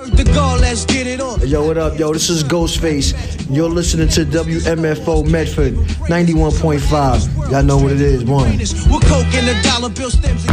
The goal, let's get it on. Yo, what up, yo? This is Ghostface. You're listening to WMFO Medford 91.5. Y'all know what it is. One. We're coke and the dollar bill stems.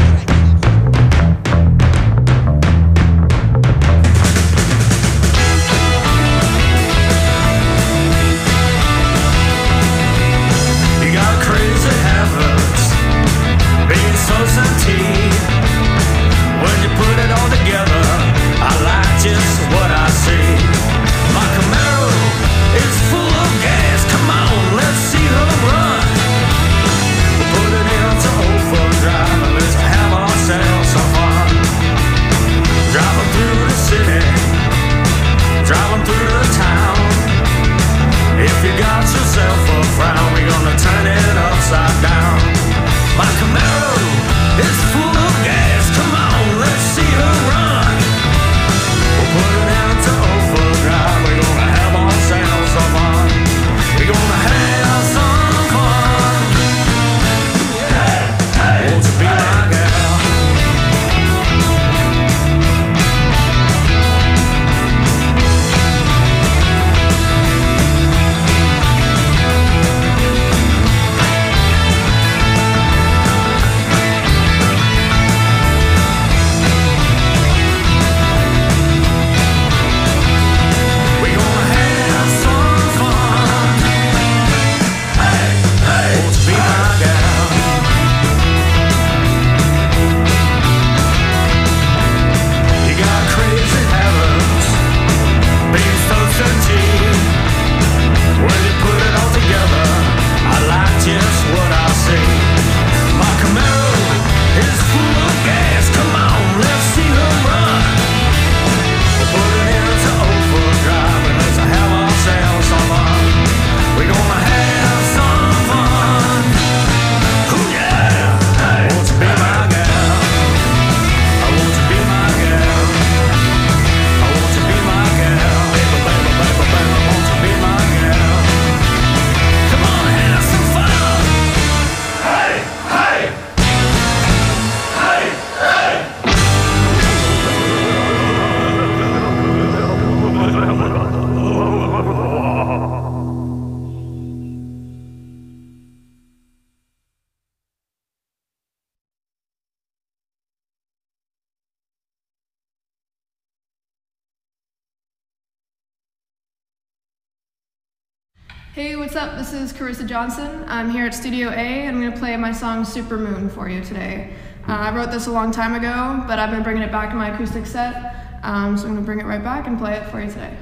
Hey, what's up? This is Carissa Johnson. I'm here at Studio A, and I'm going to play my song Super Moon for you today. I wrote this a long time ago, but I've been bringing it back in my acoustic set, so I'm going to bring it right back and play it for you today.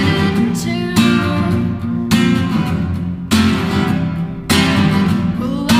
Well,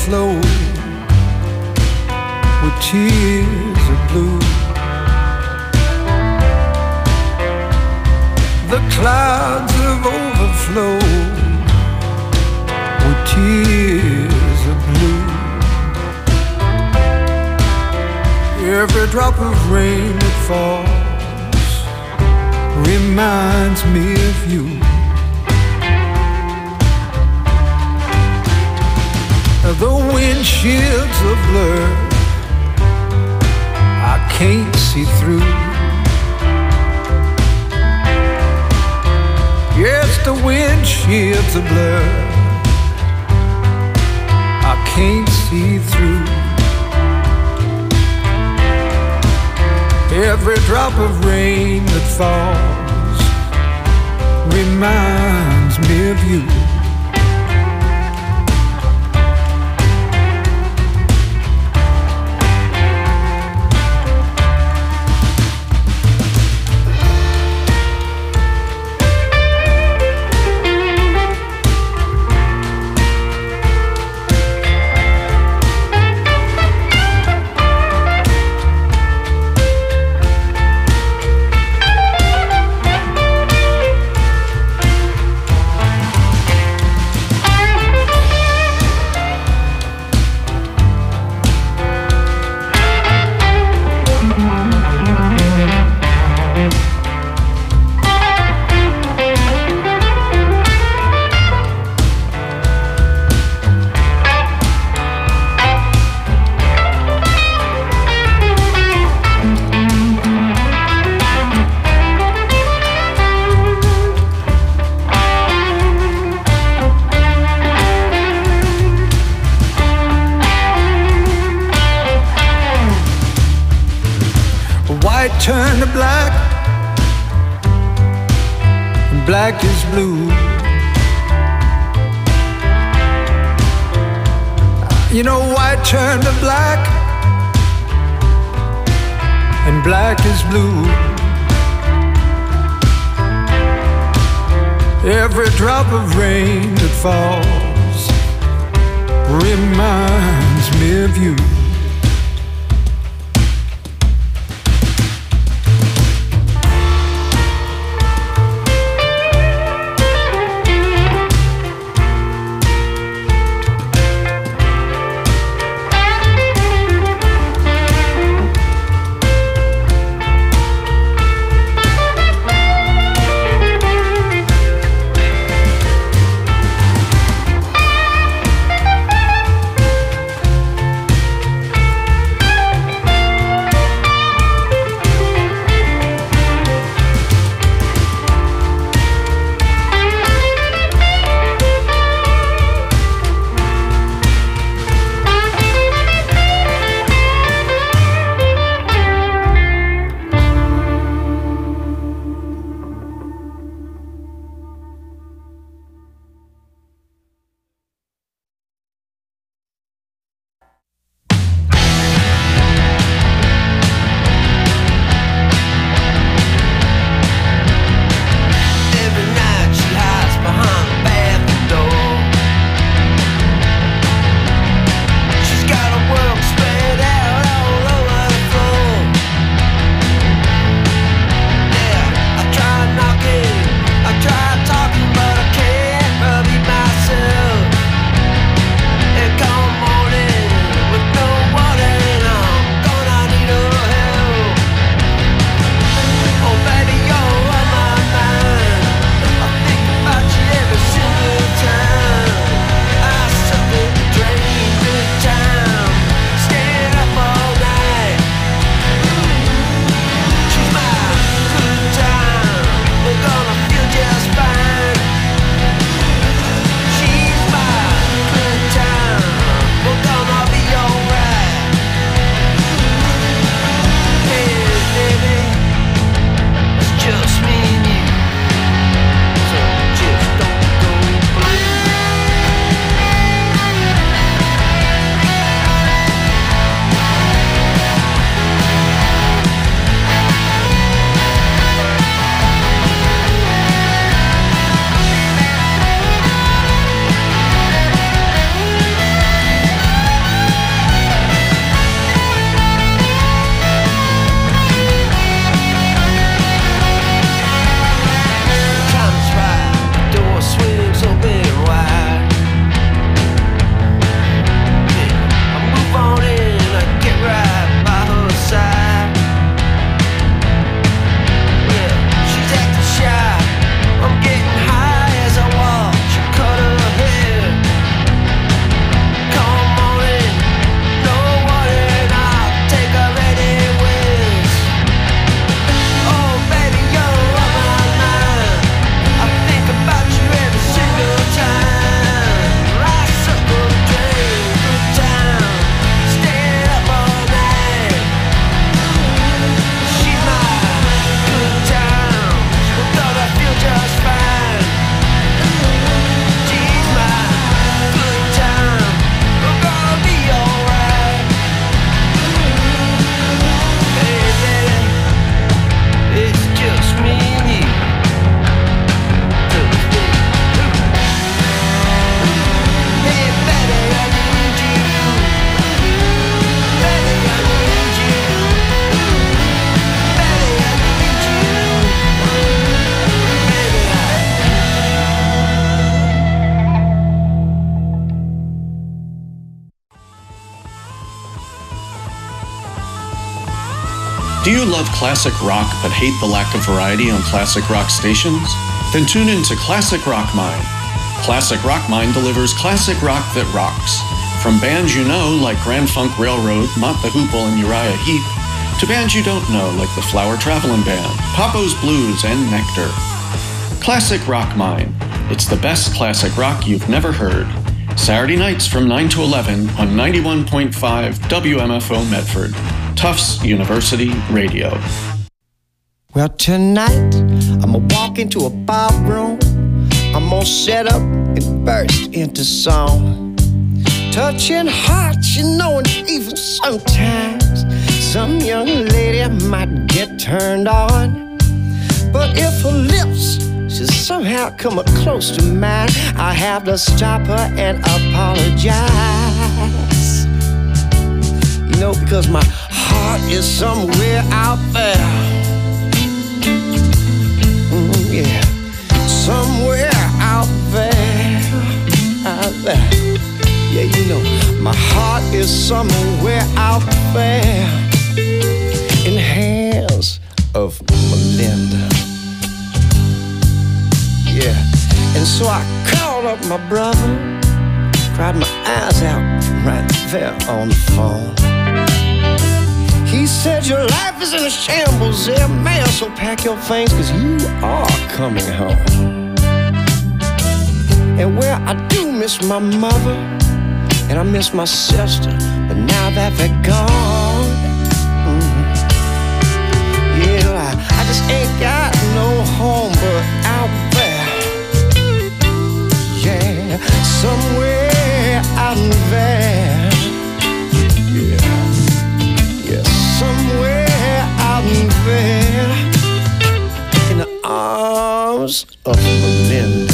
overflow with tears of blue. The clouds have overflowed with tears of blue. Every drop of rain that falls reminds me of you. The windshields are blurred, I can't see through. Yes, the windshields are blurred, I can't see through. Every drop of rain that falls reminds me of you. White turned to black, and black is blue. You know, white turned to black, and black is blue. Every drop of rain that falls reminds me of you. Do you love classic rock but hate the lack of variety on classic rock stations? Then tune in to Classic Rock Mine. Classic Rock Mine delivers classic rock that rocks. From bands you know like Grand Funk Railroad, Mott the Hoople, and Uriah Heep, to bands you don't know like the Flower Traveling Band, Papo's Blues, and Nectar. Classic Rock Mine. It's the best classic rock you've never heard. Saturday nights from 9 to 11 on 91.5 WMFO Medford. Tufts University Radio. Well, tonight, I'm gonna walk into a ballroom. I'm gonna set up and burst into song. Touching hearts, you know, and even sometimes some young lady might get turned on. But if her lips should somehow come up close to mine, I have to stop her and apologize. You know, because my heart is somewhere out there. Yeah, somewhere out there, out there. Yeah, you know, my heart is somewhere out there in the hands of Melinda. Yeah, and so I called up my brother, cried my eyes out right there on the phone. He said, your life is in a shambles there, man, so pack your things, cause you are coming home. And well, I do miss my mother, and I miss my sister, but now that they're gone, yeah, I just ain't got no home but out there. Yeah, somewhere out there. Somewhere out there in the arms of Melinda.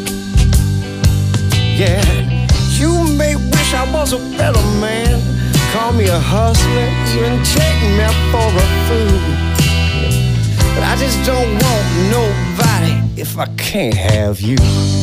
Yeah, you may wish I was a better man, call me a hustler, even take me for a fool. But I just don't want nobody if I can't have you.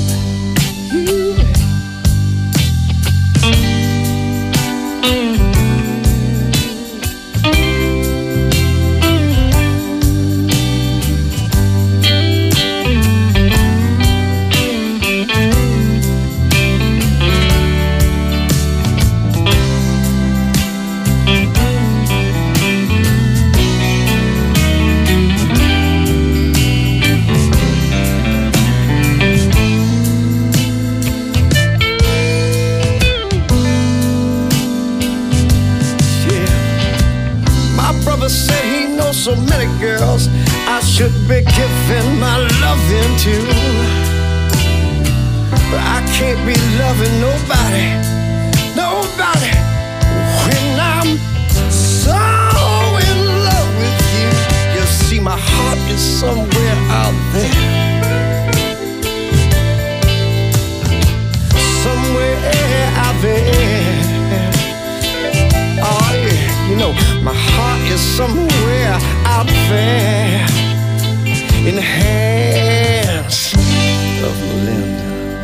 So many girls I should be giving my loving to, but I can't be loving nobody, nobody, when I'm so in love with you. You see, my heart is somewhere out there, somewhere out there. Oh yeah, you know, my heart is somewhere out there in the hands of Melinda.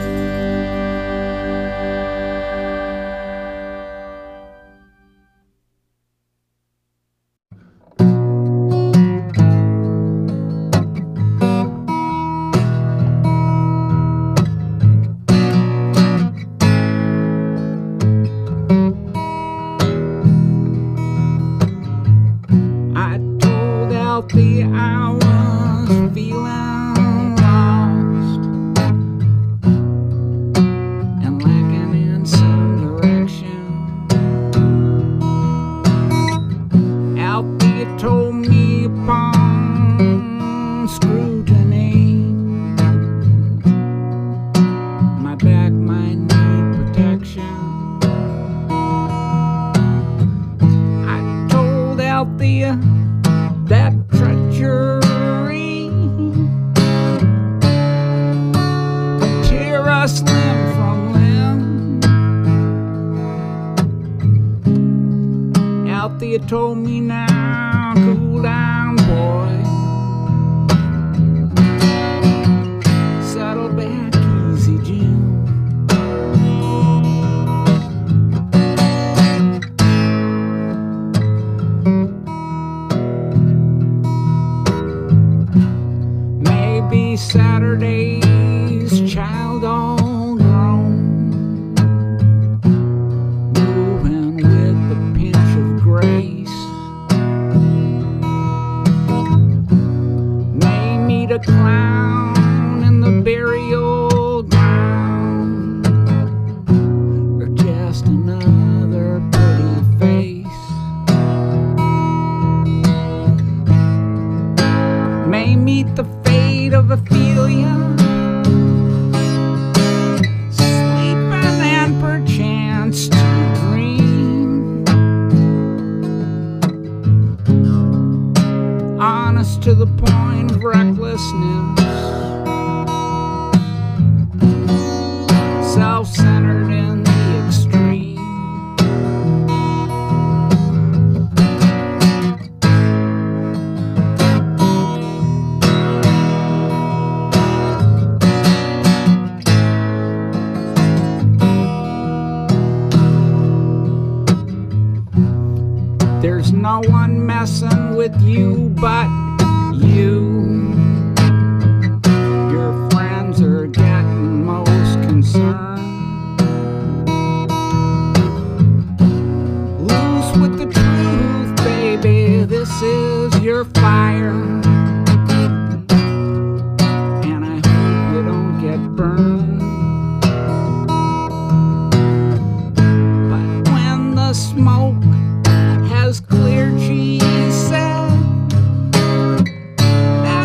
Told me now, cool down, boy. Settle back easy, Jim. Saturday's child all grown, moving with a pinch of grace. May meet a clown in the burial ground, or just another pretty face. May meet the fate of Ophelia, sleeping and perchance to dream, honest to the point of recklessness, self-centered in the extreme. There's no one messing with you but you. Your friends are getting most concerned. Loose with the truth, baby, this is your fire, and I hope you don't get burned. But when the smoke has cleared, she said,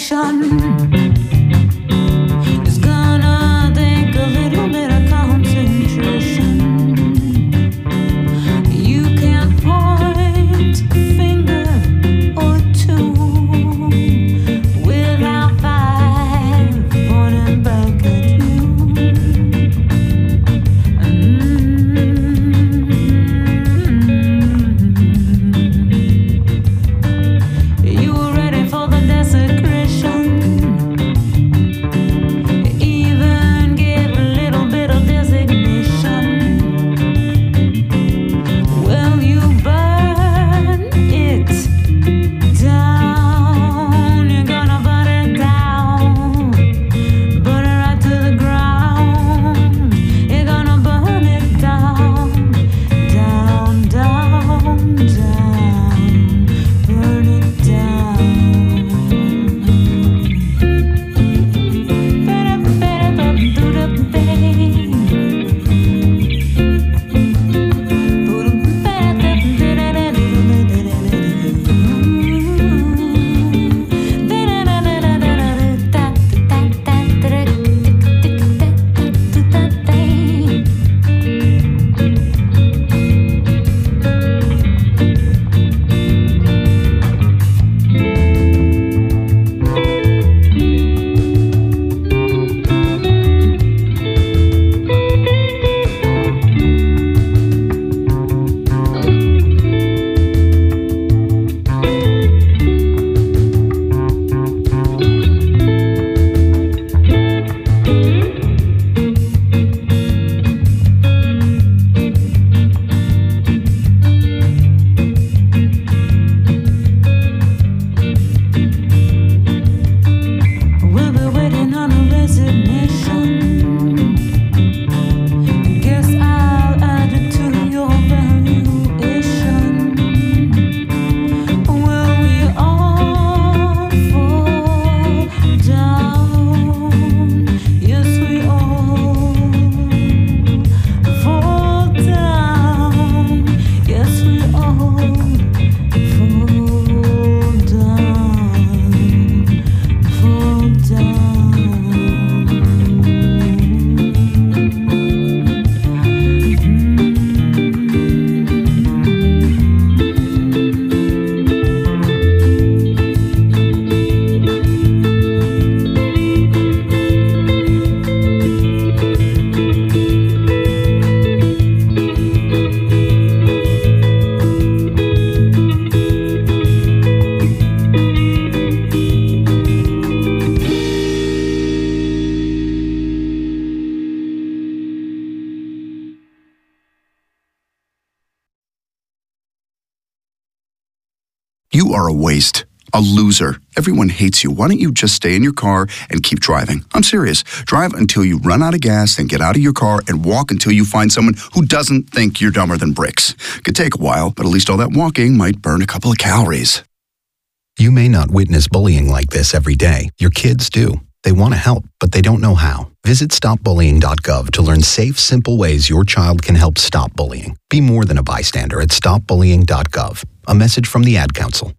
It's gonna take a little bit of concentration. You can't point a finger or two without five pointing back at you. You were ready for the desecration. Even gave a little bit of designation. Well, you burn it down. You're gonna burn it down. Burn it right to the ground. You're gonna burn it down. Down, down, down. Burn it down. We'll be waiting on a resignation. Guess I'll add it to your valuation. Will we all fall down? Yes, we all fall down. Yes, we all fall down. You are a waste, a loser. Everyone hates you. Why don't you just stay in your car and keep driving? I'm serious. Drive until you run out of gas, then get out of your car and walk until you find someone who doesn't think you're dumber than bricks. Could take a while, but at least all that walking might burn a couple of calories. You may not witness bullying like this every day. Your kids do. They want to help, but they don't know how. Visit stopbullying.gov to learn safe, simple ways your child can help stop bullying. Be more than a bystander at stopbullying.gov. A message from the Ad Council.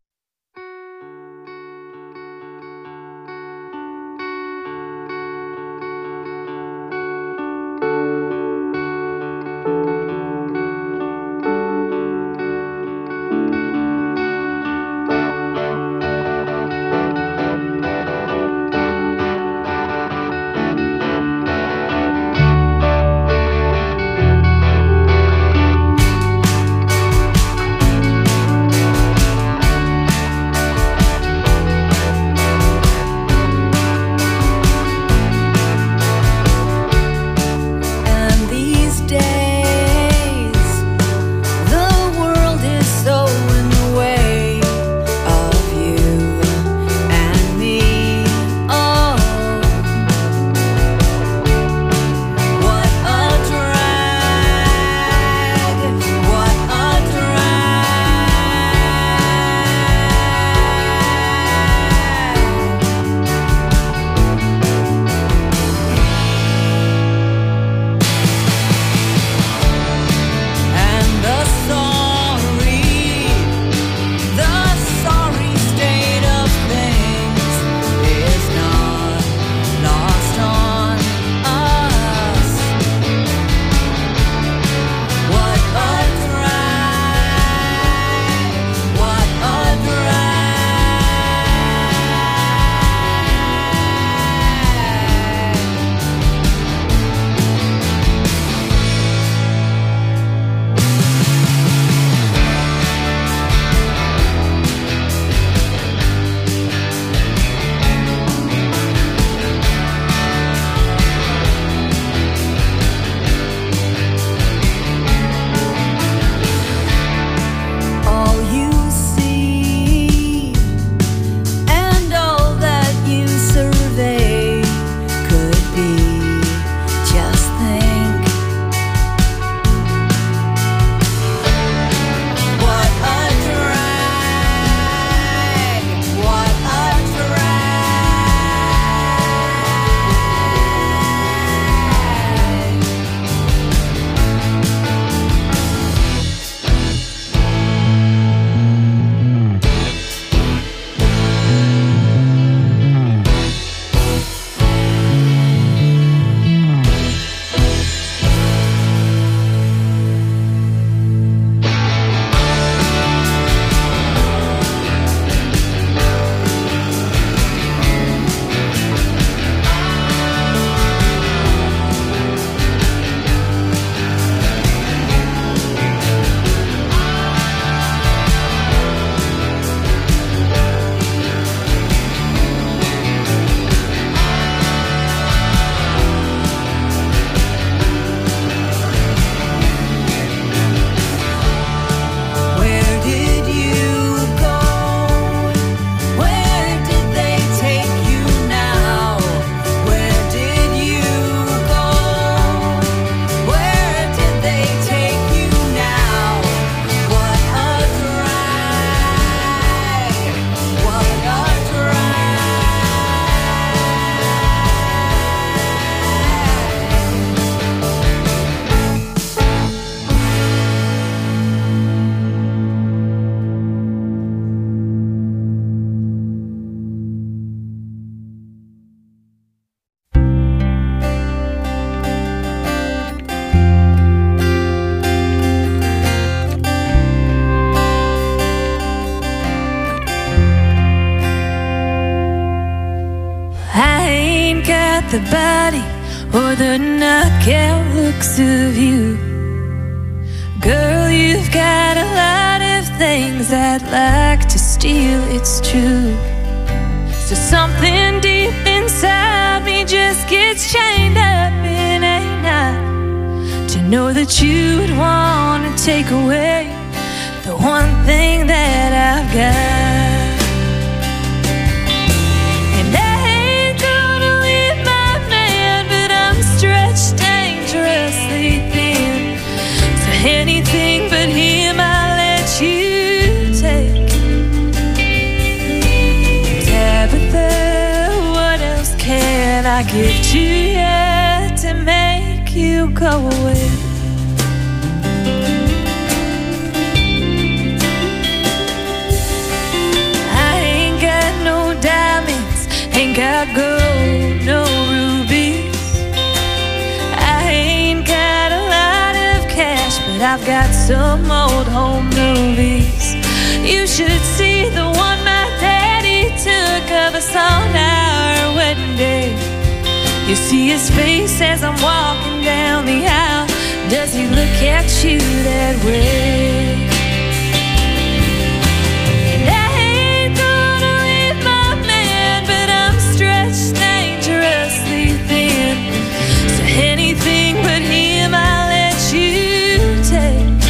the body or the knockout looks of you. Girl, you've got a lot of things I'd like to steal, it's true. So something deep inside me just gets chained up in a knot, to know that you would want to take away the one thing that I've got. And I ain't gonna leave my man, but I'm stretched dangerously thin. So anything but him I'll let you take. Tabitha, what else can I give to you to make you go away? Ain't got gold, no rubies. I ain't got a lot of cash, but I've got some old home movies. You should see the one my daddy took of us on our wedding day. You see his face as I'm walking down the aisle. Does he look at you that way? Anything but him I'll let you take.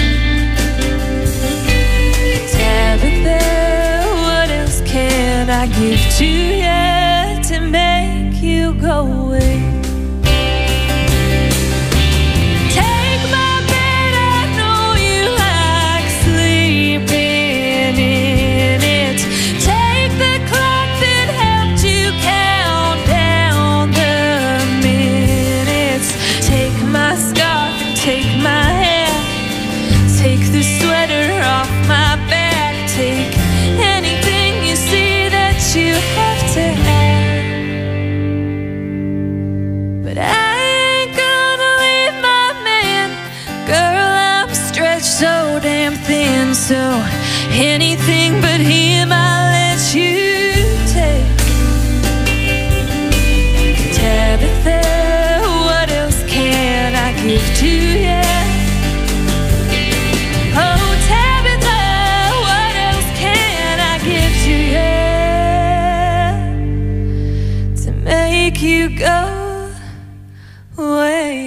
Tabitha, what else can I give to you to make you go away? Take my bed, I know you like sleeping in it. Take the clock that helped you count down the minutes. Take my scarf and take my hair. Take the sweater off my back. Take anything you see that you have to have. But I ain't gonna leave my man. Girl, I'm stretched so damn thin. So anything but him I'll let you take. Tabitha, give to you. Oh, Tabitha, what else can I give to you to make you go away?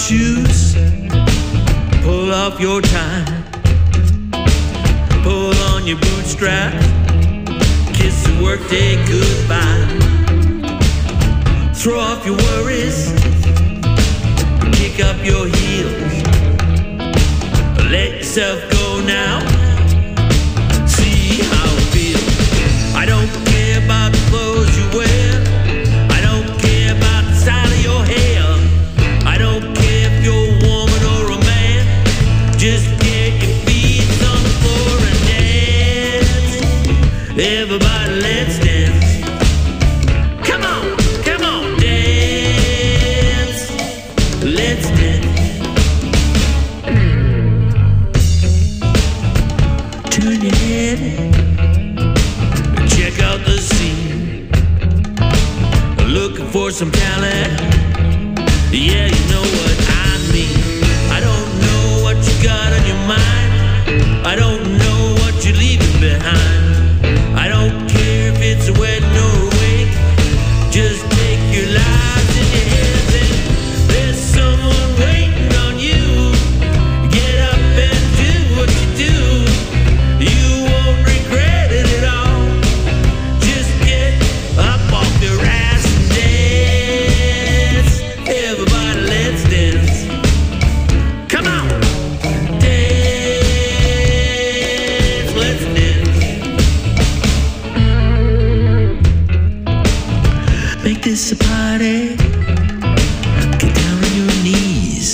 shoes, pull off your tie, pull on your bootstraps, kiss the workday goodbye, throw off your worries, kick up your heels, let yourself go now, see how it feels. I don't care about the clothes you wear, I don't care about the style of your hair, I don't care if you're a woman or a man, just get your feet on the floor and dance. Everybody, let's dance. Come on, dance. Let's dance. Turn your head, check out the scene. Looking for some talent, yeah, you know what I mean. I don't know what you got on your mind, I don't know what you're leaving behind. I don't care if it's a wedding or a wake, just take your lives in your hands and there's someone waiting on you. Get up and do what you do, you won't regret it at all. Just get up off your ass and dance. Everybody, let's dance. Come on, dance, let's dance. Make this a party. Get down on your knees,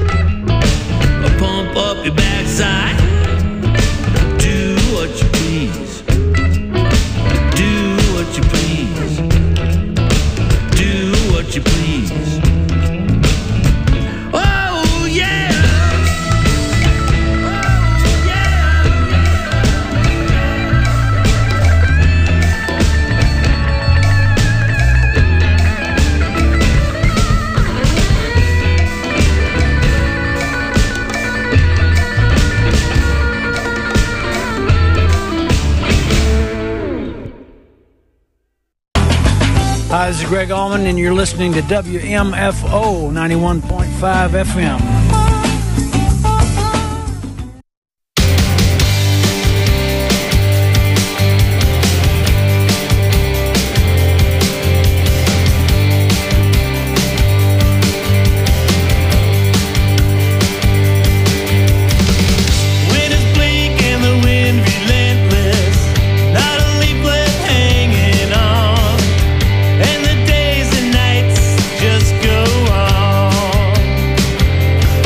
pump up your backside. Do what you please. Do what you please. Do what you please. Oh yeah. Oh yeah. Hi, this is Greg Allman, and you're listening to WMFO 91.5 FM. When it's bleak and the wind relentless, not a leaflet hanging on, and the days and nights just go on.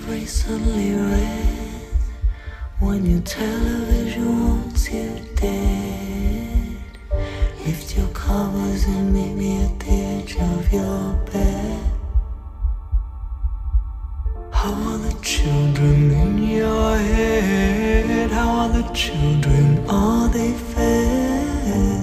recently read, when your television wants you dead, lift your covers and meet me at the edge of your bed. How are the children in your head? How are the children? Are they fed?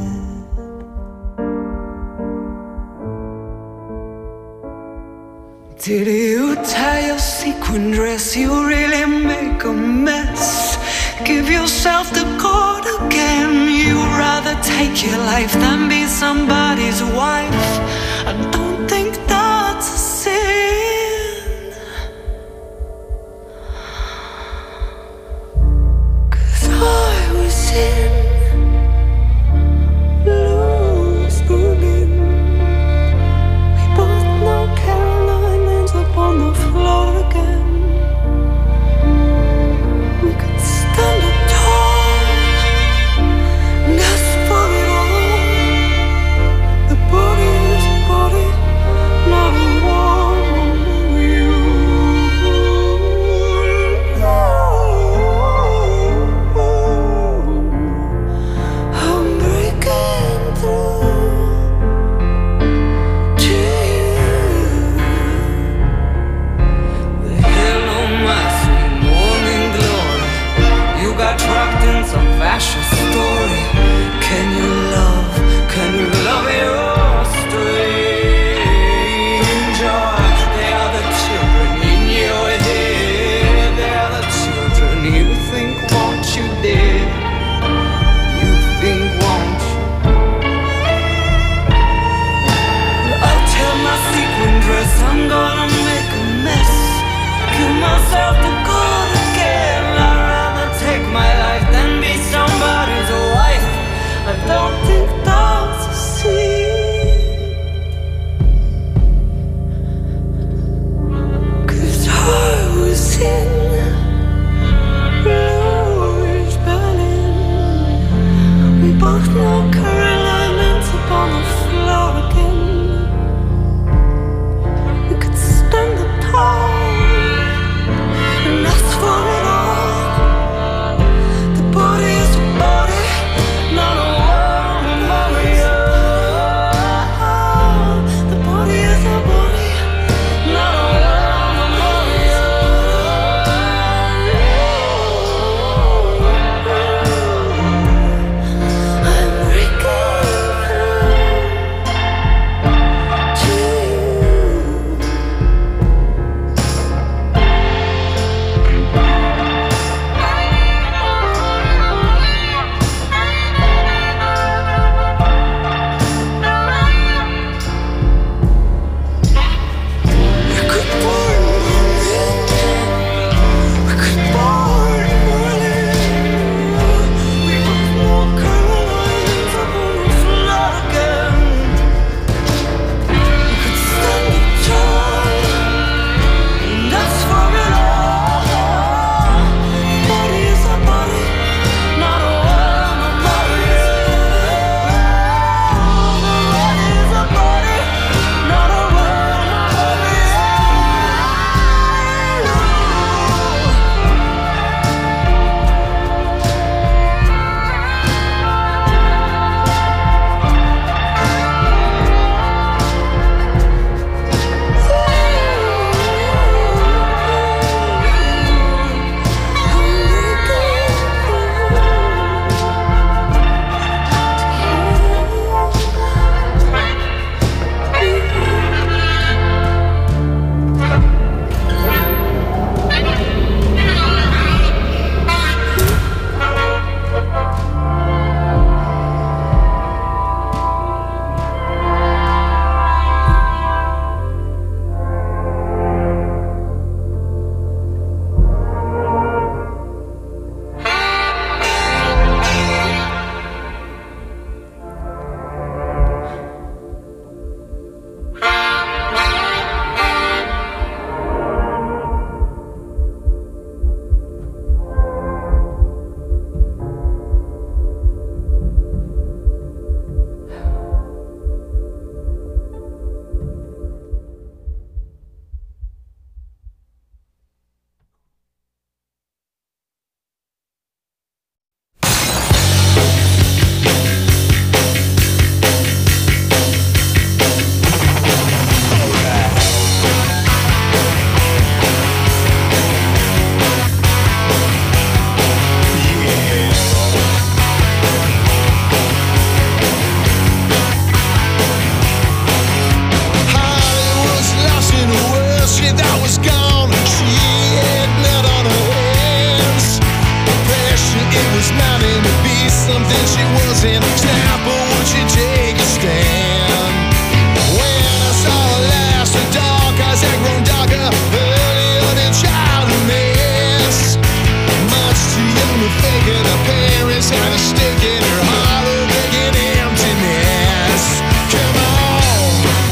Did you tie your sequin dress? You really make a mess. Give yourself the cord again. You'd rather take your life than be somebody's wife. I don't think that's a sin, 'cause I was in loose women. We both know Caroline ends up on the floor again. We could stand up tall and ask for it all. The body is a body. something she wasn't. Snap, or would she take a stand? When I saw her last, her dark eyes had grown darker, earlier than childhood mess. Much too young to fake it, her parents had a stake in her heart, a begging emptiness. Come on.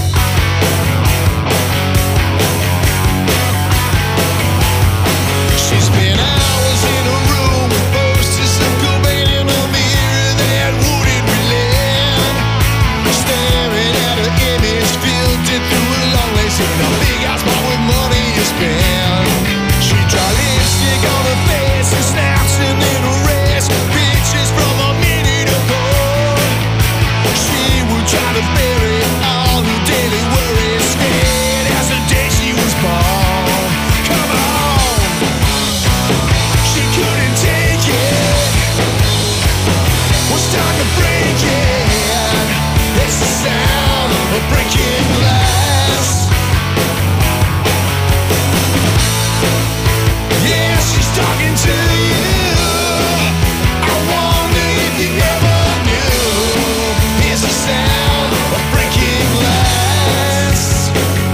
She spent hours in a room with posters of Cobain in a mirror that wouldn't relent. Staring at her image, filtered through a long lace in a big house bought with money you spend. She draw lipstick on her face and snaps and then erase pictures from a minute ago. She would try to bury all her daily worries, scared as the day she was born. Come on. She couldn't take it. Was time to break it. It's the sound of breaking glass. Yeah, she's talking to you. I wonder if you ever knew. It's the sound of breaking glass.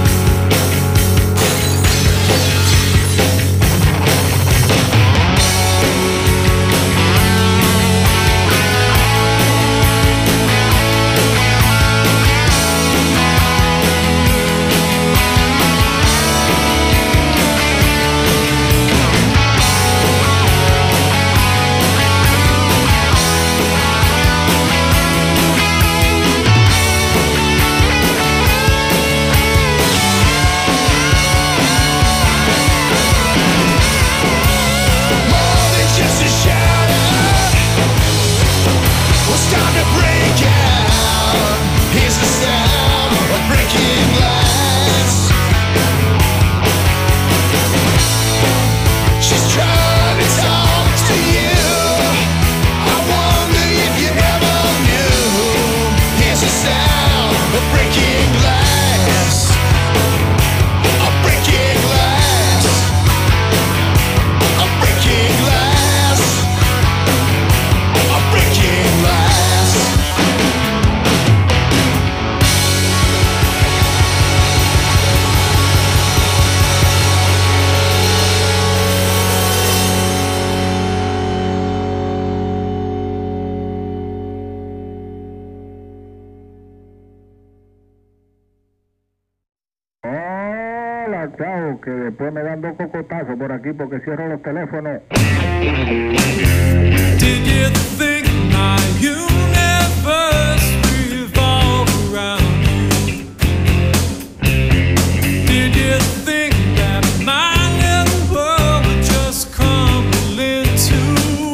More than just a shout-out. It's time to break out. Here's the sound of breaking glass. She's trying to talk to you. I wonder if you ever knew. Here's the sound of breaking glass. Of breaking glass. Of breaking glass. Of breaking glass. Hola, chao, que después me dan dos cocotazos por aquí porque cierro los teléfonos. Did you think my universe revolved around you? Did you think that my little world would just crumble into?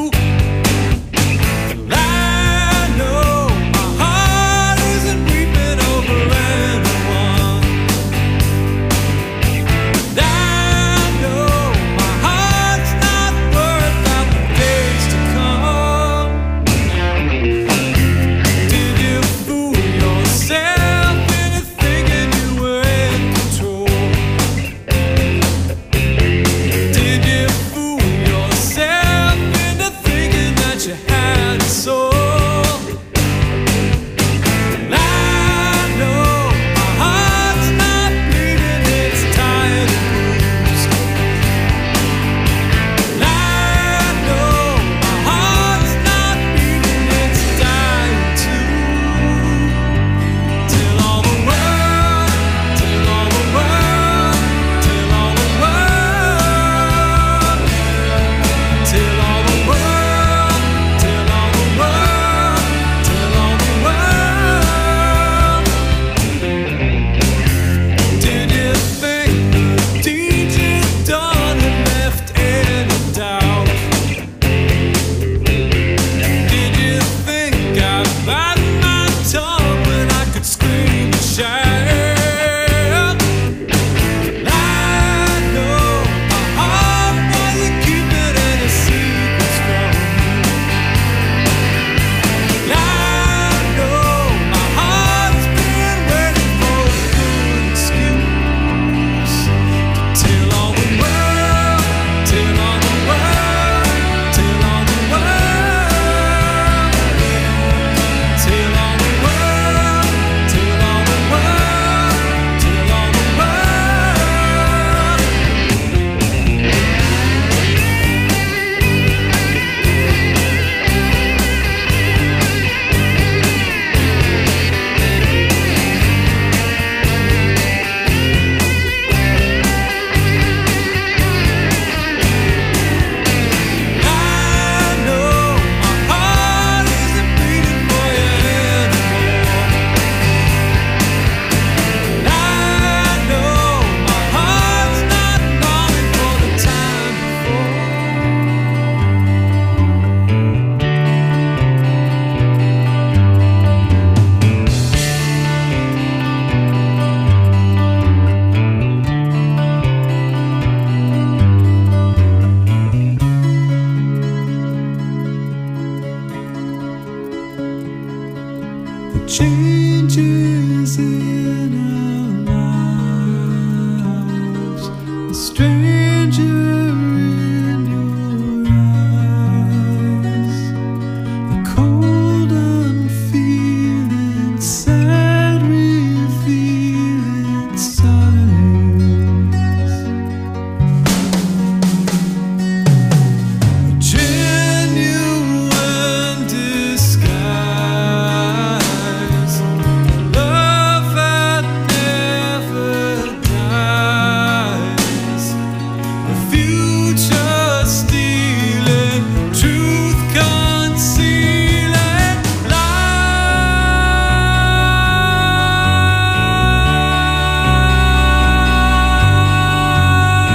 I know my heart isn't weeping over anyone. And I know my heart's not worth out the days to come. Did you strange.